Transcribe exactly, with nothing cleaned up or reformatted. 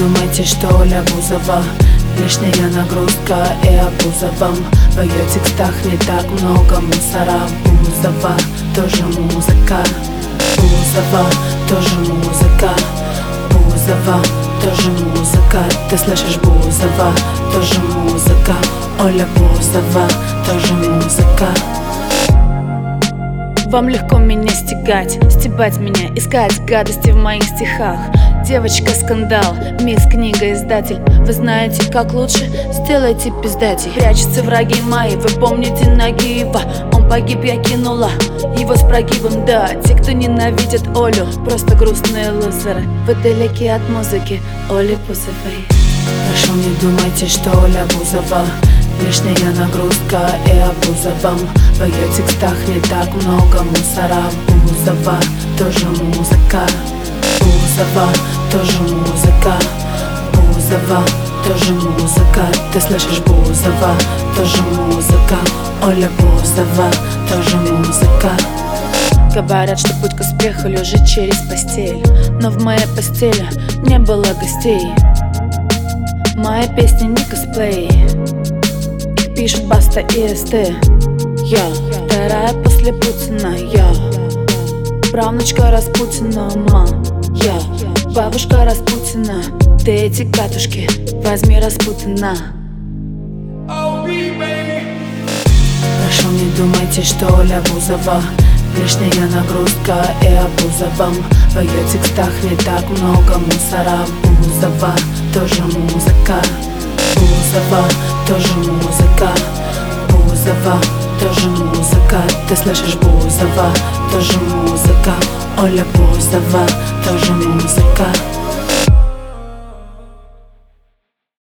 думайте, что Оля Бузова лишняя нагрузка и обуза вам. В ее текстах не так много мусора. Бузова тоже музыка, Бузова тоже музыка, Бузова тоже музыка. Ты слышишь, Бузова тоже музыка, Оля Бузова тоже музыка. Вам легко меня стягать, стебать меня, искать гадости в моих стихах. Девочка-скандал, мисс книга-издатель. Вы знаете, как лучше? Сделайте пиздати. Прячутся враги мои, вы помните Нагиева? Он погиб, я кинула его с прогибом, да. Те, кто ненавидят Олю, просто грустные лузеры. Вы далеки от музыки Оли Бузовой. Прошу, не думайте, что Оля Бузова лишняя нагрузка и обуза вам. В ее текстах не так много мусора. Бузова тоже музыка, Бузова тоже музыка, Бузова тоже музыка. Ты слышишь, Бузова тоже музыка, Оля Бузова тоже музыка. Говорят, что путь к успеху лежит через постель, но в моей постели не было гостей. Моя песня не косплей, их пишут Баста и СТ. Я вторая после Путина, я правнучка Распутина, ма. Я бабушка Распутина. Ты эти катушки возьми Распутина. Прошу, не думайте, что Оля Бузова лишняя нагрузка и обуза вам. В ее текстах не так много мусора. Бузова тоже музыка, Бузова тоже музыка, Бузова тоже музыка. Ты слышишь, Бузова тоже музыка, Оля Бузова тоже музыка.